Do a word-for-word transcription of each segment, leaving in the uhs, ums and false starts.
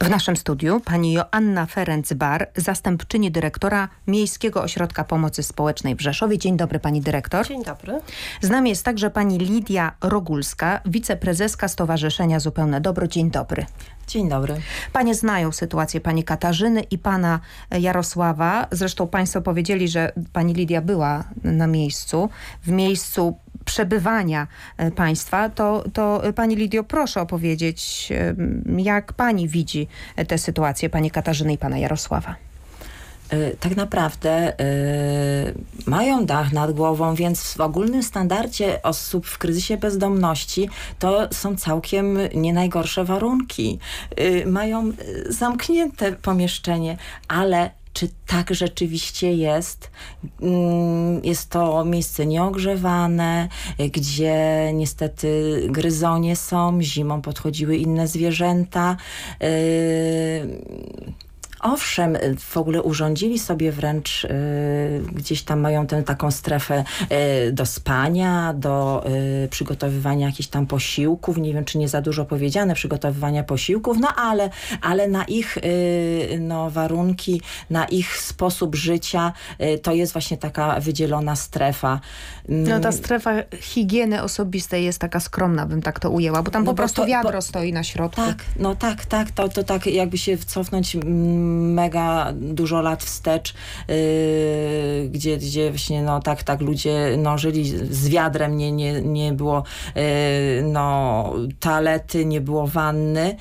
W naszym studiu pani Joanna Ferenc-Bar, zastępczyni dyrektora Miejskiego Ośrodka Pomocy Społecznej w Rzeszowie. Dzień dobry, pani dyrektor. Dzień dobry. Z nami jest także pani Lidia Rogulska, wiceprezeska Stowarzyszenia Zupełne Dobro. Dzień dobry. Dzień dobry. Panie znają sytuację pani Katarzyny i pana Jarosława. Zresztą państwo powiedzieli, że pani Lidia była na miejscu, w miejscu przebywania państwa. To, to pani Lidio, proszę opowiedzieć, jak pani widzi tę sytuację pani Katarzyny i pana Jarosława. Tak naprawdę yy, mają dach nad głową, więc w ogólnym standardzie osób w kryzysie bezdomności to są całkiem nie najgorsze warunki. Yy, mają zamknięte pomieszczenie, ale czy tak rzeczywiście jest? Jest to miejsce nieogrzewane, gdzie niestety gryzonie są, zimą podchodziły inne zwierzęta. Yy, Owszem, w ogóle urządzili sobie wręcz, y, gdzieś tam mają tę taką strefę y, do spania, do y, przygotowywania jakichś tam posiłków. Nie wiem, czy nie za dużo powiedziane, przygotowywania posiłków, no ale, ale na ich y, no, warunki, na ich sposób życia y, to jest właśnie taka wydzielona strefa. No ta strefa higieny osobistej jest taka skromna, bym tak to ujęła, bo tam no po bo prostu to, wiadro bo, stoi na środku. Tak, no tak, tak, to, to tak jakby się cofnąć mega dużo lat wstecz, yy, gdzie, gdzie właśnie no tak, tak ludzie no, żyli z wiadrem, nie, nie, nie było yy, no, toalety, nie było wanny,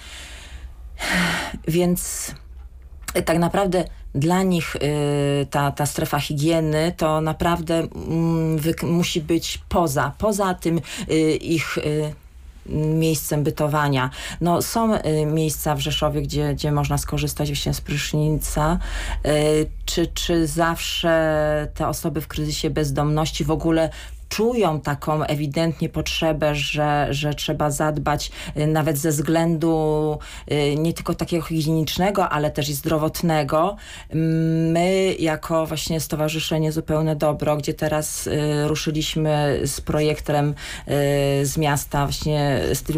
więc tak naprawdę dla nich y, ta, ta strefa higieny to naprawdę mm, wy, musi być poza, poza tym y, ich y, miejscem bytowania. No, są y, miejsca w Rzeszowie, gdzie, gdzie można skorzystać właśnie z prysznica. Y, czy, czy zawsze te osoby w kryzysie bezdomności w ogóle czują taką ewidentnie potrzebę, że, że trzeba zadbać y, nawet ze względu y, nie tylko takiego higienicznego, ale też i zdrowotnego. My jako właśnie Stowarzyszenie Zupełne Dobro, gdzie teraz y, ruszyliśmy z projektem y, z miasta, właśnie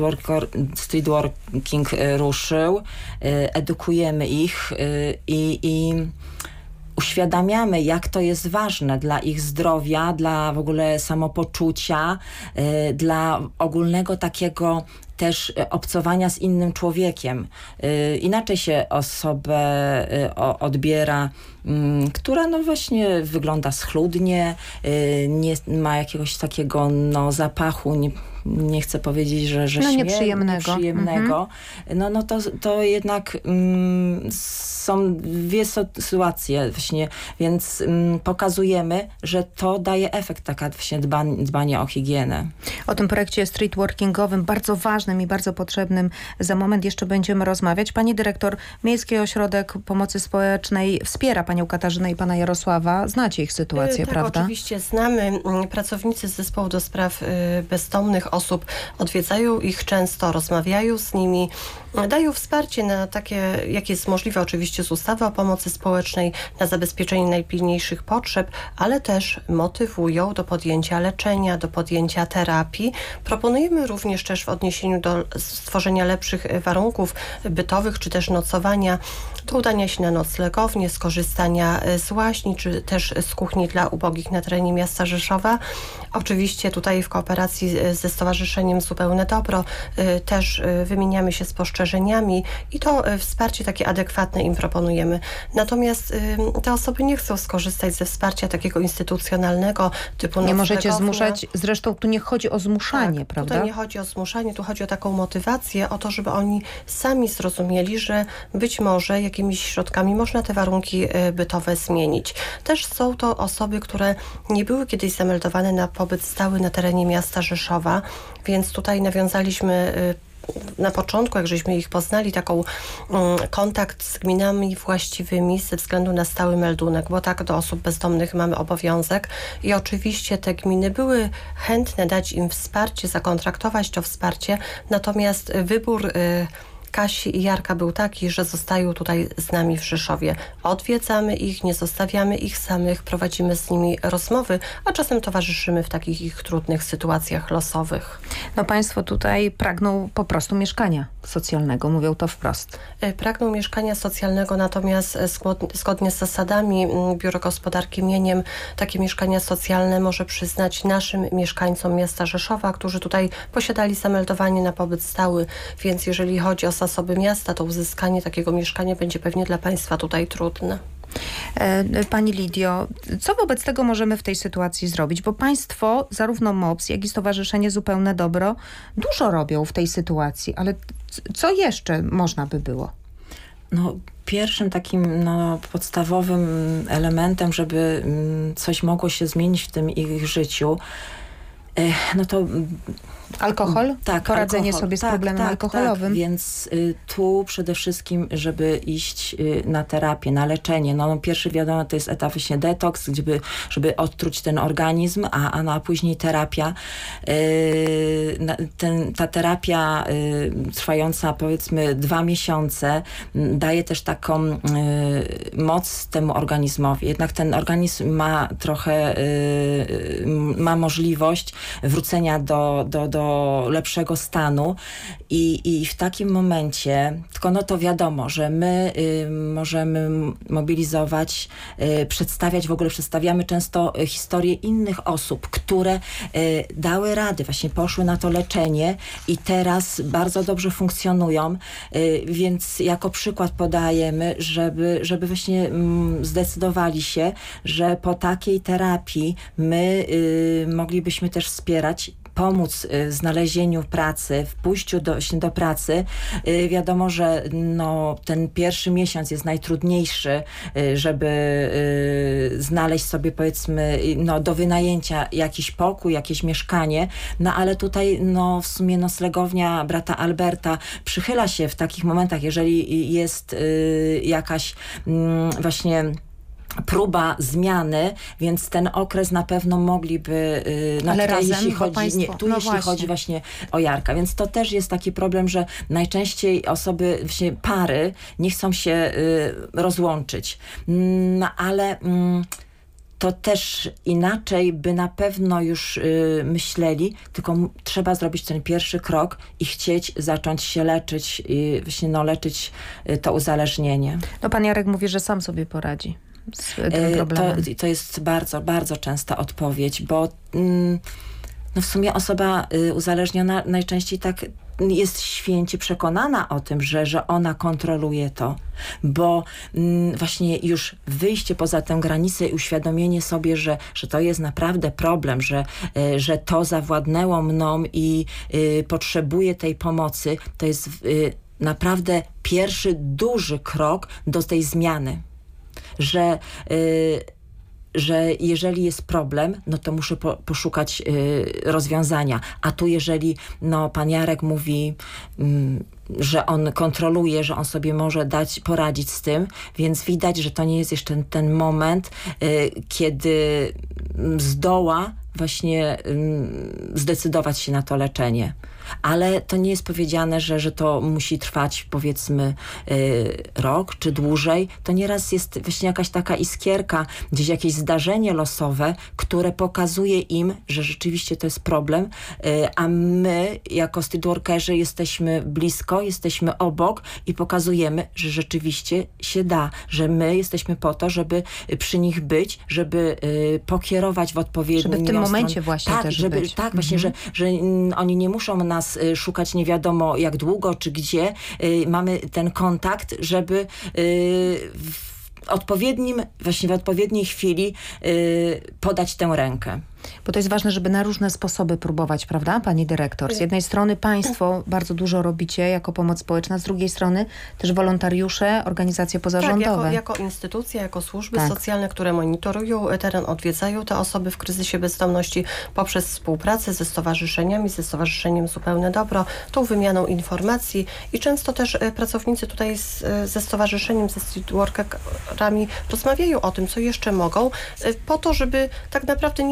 Streetworking y, ruszył, y, edukujemy ich y, i, i uświadamiamy, jak to jest ważne dla ich zdrowia, dla w ogóle samopoczucia, y, dla ogólnego takiego też obcowania z innym człowiekiem. Y, inaczej się osobę y, o, odbiera, y, która no właśnie wygląda schludnie, y, nie ma jakiegoś takiego no, zapachu, nie, nie chcę powiedzieć, że, że no, śmier- nieprzyjemnego. nieprzyjemnego. Mhm. No, no to, to jednak mm, są dwie sytuacje właśnie, więc mm, pokazujemy, że to daje efekt, taka właśnie dbanie, dbanie o higienę. O tym projekcie streetworkingowym, bardzo ważnym i bardzo potrzebnym, za moment jeszcze będziemy rozmawiać. Pani dyrektor, Miejski Ośrodek Pomocy Społecznej wspiera panią Katarzynę i pana Jarosława. Znacie ich sytuację, tak, prawda? Oczywiście znamy. Pracownicy z Zespołu do Spraw Bezdomnych Osób odwiedzają ich często, rozmawiają z nimi, dają wsparcie na takie, jakie jest możliwe oczywiście z ustawy o pomocy społecznej, na zabezpieczenie najpilniejszych potrzeb, ale też motywują do podjęcia leczenia, do podjęcia terapii. Proponujemy również też w odniesieniu do stworzenia lepszych warunków bytowych, czy też nocowania, do udania się na noclegownię, skorzystania z łaźni, czy też z kuchni dla ubogich na terenie miasta Rzeszowa. Oczywiście tutaj w kooperacji ze Stowarzyszeniem Zupełne Dobro też wymieniamy się spostrzeżeniami i to wsparcie takie adekwatne im proponujemy. Natomiast te osoby nie chcą skorzystać ze wsparcia takiego instytucjonalnego typu nie możecie zmuszać, zresztą tu nie chodzi o zmuszanie, tak, prawda? Tutaj nie chodzi o zmuszanie, tu chodzi o taką motywację, o to, żeby oni sami zrozumieli, że być może jakimiś środkami można te warunki bytowe zmienić. Też są to osoby, które nie były kiedyś zameldowane na pobyt stały na terenie miasta Rzeszowa, więc tutaj nawiązaliśmy na początku, jak żeśmy ich poznali, taką um, kontakt z gminami właściwymi ze względu na stały meldunek, bo tak do osób bezdomnych mamy obowiązek i oczywiście te gminy były chętne dać im wsparcie, zakontraktować to wsparcie, natomiast wybór y, Kasi i Jarka był taki, że zostają tutaj z nami w Rzeszowie. Odwiedzamy ich, nie zostawiamy ich samych, prowadzimy z nimi rozmowy, a czasem towarzyszymy w takich ich trudnych sytuacjach losowych. No państwo tutaj pragną po prostu mieszkania socjalnego, mówią to wprost. Pragną mieszkania socjalnego, natomiast zgodnie z zasadami Biuro Gospodarki Mieniem takie mieszkania socjalne może przyznać naszym mieszkańcom miasta Rzeszowa, którzy tutaj posiadali zameldowanie na pobyt stały, więc jeżeli chodzi o zasoby miasta, to uzyskanie takiego mieszkania będzie pewnie dla państwa tutaj trudne. Pani Lidio, co wobec tego możemy w tej sytuacji zrobić? Bo państwo, zarówno M O P S, jak i Stowarzyszenie Zupełne Dobro dużo robią w tej sytuacji, ale co jeszcze można by było? No, pierwszym takim no, podstawowym elementem, żeby coś mogło się zmienić w tym ich życiu, no to... Alkohol? Tak, poradzenie alkohol. sobie z tak, problemem tak, alkoholowym. Tak. Więc y, tu przede wszystkim, żeby iść y, na terapię, na leczenie. No, no pierwszy wiadomo, to jest etap właśnie detoks, żeby, żeby odtruć ten organizm, a, a, no, a później terapia. Y, na, ten, ta terapia y, trwająca powiedzmy dwa miesiące y, daje też taką y, moc temu organizmowi. Jednak ten organizm ma trochę, y, y, ma możliwość wrócenia do, do, do lepszego stanu i, i w takim momencie, tylko no to wiadomo, że my y, możemy mobilizować, y, przedstawiać, w ogóle przedstawiamy często historie innych osób, które y, dały rady, właśnie poszły na to leczenie i teraz bardzo dobrze funkcjonują, y, więc jako przykład podajemy, żeby, żeby właśnie mm, zdecydowali się, że po takiej terapii my y, moglibyśmy też wspierać, pomóc w znalezieniu pracy, w pójściu do, do pracy. Wiadomo, że no, ten pierwszy miesiąc jest najtrudniejszy, żeby znaleźć sobie powiedzmy no, do wynajęcia jakiś pokój, jakieś mieszkanie, no ale tutaj no, w sumie noclegownia brata Alberta przychyla się w takich momentach, jeżeli jest jakaś właśnie próba zmiany, więc ten okres na pewno mogliby... No ale tutaj, razem, jeśli chodzi, państwo, nie, tu no jeśli właśnie. chodzi właśnie o Jarka, więc to też jest taki problem, że najczęściej osoby, właśnie pary nie chcą się y, rozłączyć. No ale... Y, to też inaczej by na pewno już y, myśleli, tylko m- trzeba zrobić ten pierwszy krok i chcieć zacząć się leczyć, y, właśnie no, leczyć y, to uzależnienie. No pan Jarek mówi, że sam sobie poradzi z tym problemem. To, to jest bardzo, bardzo częsta odpowiedź, bo mm, no w sumie osoba y, uzależniona najczęściej tak jest święcie przekonana o tym, że, że ona kontroluje to, bo mm, właśnie już wyjście poza tę granicę i uświadomienie sobie, że, że to jest naprawdę problem, że, y, że to zawładnęło mną i y, potrzebuję tej pomocy, to jest y, naprawdę pierwszy duży krok do tej zmiany. Że, y, że jeżeli jest problem, no to muszę po, poszukać y, rozwiązania. A tu jeżeli no, pan Jarek mówi, y, że on kontroluje, że on sobie może dać, poradzić z tym, więc widać, że to nie jest jeszcze ten, ten moment, y, kiedy zdoła właśnie y, zdecydować się na to leczenie. Ale to nie jest powiedziane, że, że to musi trwać powiedzmy y, rok czy dłużej. To nieraz jest właśnie jakaś taka iskierka, gdzieś jakieś zdarzenie losowe, które pokazuje im, że rzeczywiście to jest problem, y, a my jako streetworkerzy jesteśmy blisko, jesteśmy obok i pokazujemy, że rzeczywiście się da, że my jesteśmy po to, żeby przy nich być, żeby y, pokierować w odpowiednim Żeby w tym momencie właśnie tak, też żeby, być. Tak, właśnie, mhm. że, że mm, oni nie muszą nas y, szukać nie wiadomo jak długo czy gdzie. Y, mamy ten kontakt, żeby y, w odpowiednim, właśnie w odpowiedniej chwili y, podać tę rękę. Bo to jest ważne, żeby na różne sposoby próbować, prawda, pani dyrektor? Z jednej strony państwo bardzo dużo robicie jako pomoc społeczna, z drugiej strony też wolontariusze, organizacje pozarządowe. Tak, jako, jako instytucje, jako służby tak. socjalne, które monitorują teren, odwiedzają te osoby w kryzysie bezdomności poprzez współpracę ze stowarzyszeniami, ze Stowarzyszeniem Zupełne Dobro, tą wymianą informacji i często też pracownicy tutaj z, ze stowarzyszeniem, ze streetworkerami rozmawiają o tym, co jeszcze mogą, po to, żeby tak naprawdę nie nakładać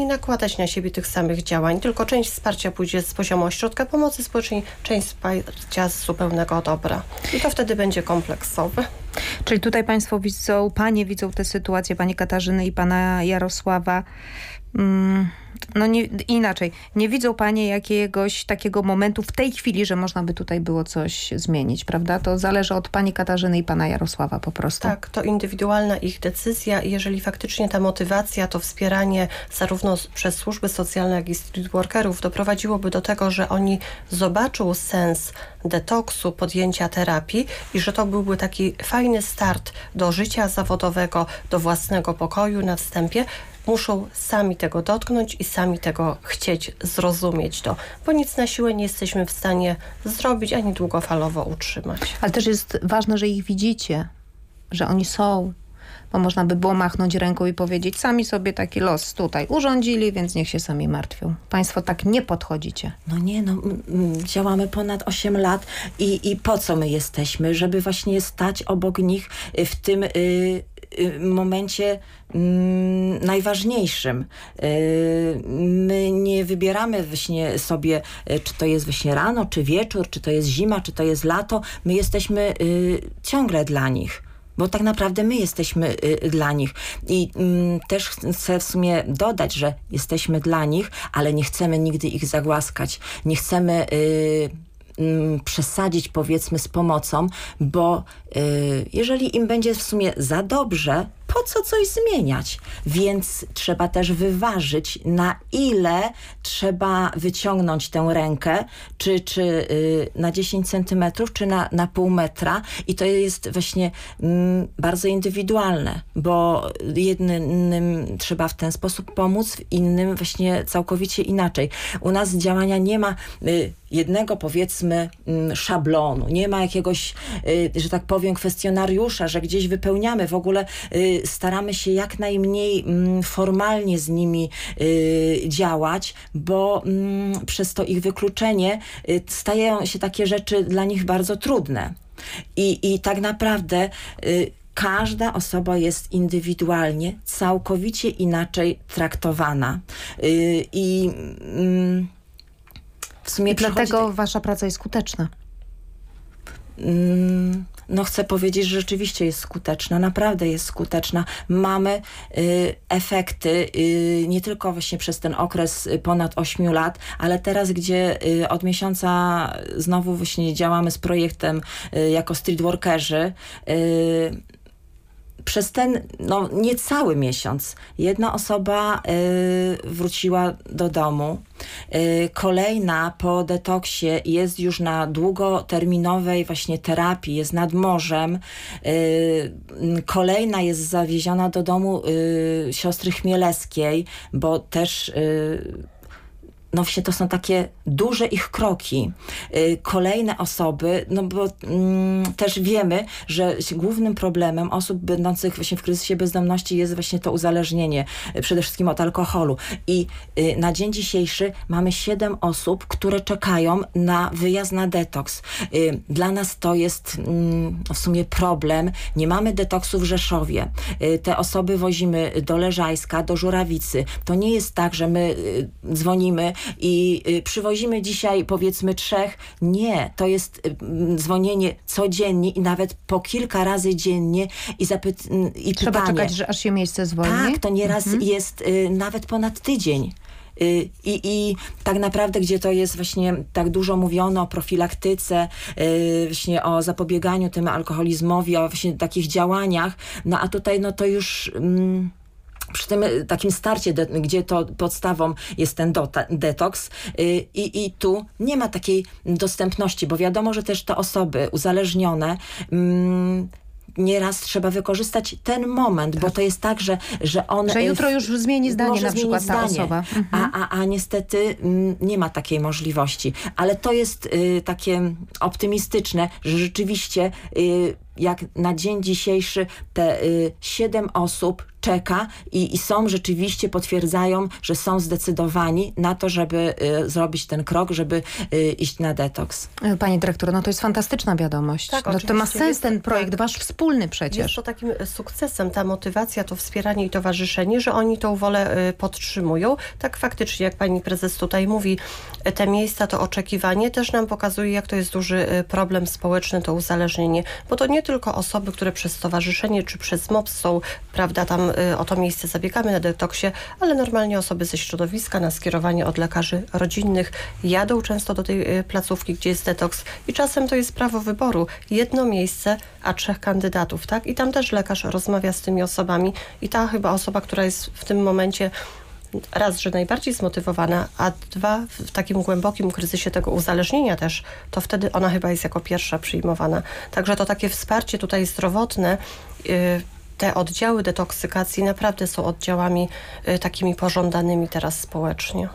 nakładać na siebie tych samych działań, tylko część wsparcia pójdzie z poziomu ośrodka pomocy społecznej, część wsparcia z zupełnego dobra. I to wtedy będzie kompleksowe. Czyli tutaj państwo widzą, panie widzą tę sytuację, pani Katarzyny i pana Jarosława, mm, no nie, inaczej, nie widzą panie jakiegoś takiego momentu w tej chwili, że można by tutaj było coś zmienić, prawda? To zależy od pani Katarzyny i pana Jarosława po prostu. Tak, to indywidualna ich decyzja i jeżeli faktycznie ta motywacja, to wspieranie zarówno przez służby socjalne, jak i street workerów doprowadziłoby do tego, że oni zobaczą sens detoksu, podjęcia terapii i że to byłby taki fajny start do życia zawodowego, do własnego pokoju na wstępie, muszą sami tego dotknąć i sami tego chcieć, zrozumieć to, bo nic na siłę nie jesteśmy w stanie zrobić, ani długofalowo utrzymać. Ale też jest ważne, że ich widzicie, że oni są, bo można by było machnąć ręką i powiedzieć, sami sobie taki los tutaj urządzili, więc niech się sami martwią. Państwo tak nie podchodzicie. No nie, no m, m, działamy ponad osiem lat i, i po co my jesteśmy? Żeby właśnie stać obok nich w tym y, y, momencie y, najważniejszym. Y, my nie wybieramy właśnie sobie, y, czy to jest właśnie rano, czy wieczór, czy to jest zima, czy to jest lato. My jesteśmy y, ciągle dla nich. Bo tak naprawdę my jesteśmy y, dla nich. I y, też chcę w sumie dodać, że jesteśmy dla nich, ale nie chcemy nigdy ich zagłaskać. Nie chcemy y, y, przesadzić, powiedzmy, z pomocą, bo y, jeżeli im będzie w sumie za dobrze, po co coś zmieniać? Więc trzeba też wyważyć, na ile trzeba wyciągnąć tę rękę, czy, czy y, na dziesięć centymetrów, czy na, na pół metra. I to jest właśnie mm, bardzo indywidualne, bo jednym trzeba w ten sposób pomóc, w innym właśnie całkowicie inaczej. U nas działania nie ma y, jednego, powiedzmy, y, szablonu, nie ma jakiegoś, y, że tak powiem, kwestionariusza, że gdzieś wypełniamy. W ogóle y, staramy się jak najmniej mm, formalnie z nimi y, działać, bo mm, przez to ich wykluczenie y, stają się takie rzeczy dla nich bardzo trudne. I, i tak naprawdę y, każda osoba jest indywidualnie, całkowicie inaczej traktowana. Y, I y, w sumie dlatego tak... wasza praca jest skuteczna. No chcę powiedzieć, że rzeczywiście jest skuteczna, naprawdę jest skuteczna. Mamy y, efekty y, nie tylko właśnie przez ten okres ponad ośmiu lat, ale teraz, gdzie y, od miesiąca znowu właśnie działamy z projektem y, jako street workerzy, y, przez ten, no niecały miesiąc, jedna osoba y, wróciła do domu, y, kolejna po detoksie jest już na długoterminowej właśnie terapii, jest nad morzem, y, kolejna jest zawieziona do domu y, siostry Chmielewskiej, bo też y, no właśnie to są takie duże ich kroki. Yy, kolejne osoby, no bo mm, też wiemy, że głównym problemem osób będących właśnie w kryzysie bezdomności jest właśnie to uzależnienie, yy, przede wszystkim od alkoholu. I yy, na dzień dzisiejszy mamy siedem osób, które czekają na wyjazd na detoks. Yy, dla nas to jest yy, w sumie problem. Nie mamy detoksu w Rzeszowie. Yy, te osoby wozimy do Leżajska, do Żurawicy. To nie jest tak, że my yy, dzwonimy i y, przywozimy dzisiaj powiedzmy trzech. Nie, to jest y, dzwonienie codziennie i nawet po kilka razy dziennie i, zapyt- i Trzeba pytanie. czekać, że aż się miejsce zwolni? Tak, to nieraz mhm. jest y, nawet ponad tydzień. I, I tak naprawdę, gdzie to jest właśnie tak dużo mówiono o profilaktyce, yy, właśnie o zapobieganiu tym alkoholizmowi, o właśnie takich działaniach, no a tutaj no to już... Mm, przy tym takim starcie, de, gdzie to podstawą jest ten dota, detoks yy, i, i tu nie ma takiej dostępności, bo wiadomo, że też te osoby uzależnione yy, nieraz trzeba wykorzystać ten moment, tak. bo to jest tak, że, że on... Że jutro już zmieni zdanie na przykład ta osoba. Mhm. A, a, a niestety m, nie ma takiej możliwości. Ale to jest y, takie optymistyczne, że rzeczywiście y, jak na dzień dzisiejszy te y, siedem osób czeka i, i są rzeczywiście, potwierdzają, że są zdecydowani na to, żeby y, zrobić ten krok, żeby y, iść na detoks. Pani dyrektor, no to jest fantastyczna wiadomość. Tak, no, to ma oczywiście sens jest- ten projekt, tak. wasz wspólny przecież. Jest to takim sukcesem, ta motywacja, to wspieranie i towarzyszenie, że oni tą wolę y, podtrzymują. Tak faktycznie, jak pani prezes tutaj mówi, y, te miejsca, to oczekiwanie też nam pokazuje, jak to jest duży y, problem społeczny, to uzależnienie. Bo to nie tylko osoby, które przez stowarzyszenie czy przez M O P S są, prawda, tam y, o to miejsce zabiegamy na detoksie, ale normalnie osoby ze środowiska na skierowanie od lekarzy rodzinnych jadą często do tej y, placówki, gdzie jest detoks i czasem to jest prawo wyboru. Jedno miejsce, a trzech kandydatów, tak? I tam też lekarz rozmawia z tymi osobami i ta chyba osoba, która jest w tym momencie raz, że najbardziej zmotywowana, a dwa, w takim głębokim kryzysie tego uzależnienia też, to wtedy ona chyba jest jako pierwsza przyjmowana. Także to takie wsparcie tutaj zdrowotne, yy, te oddziały detoksykacji naprawdę są oddziałami y, takimi pożądanymi teraz społecznie.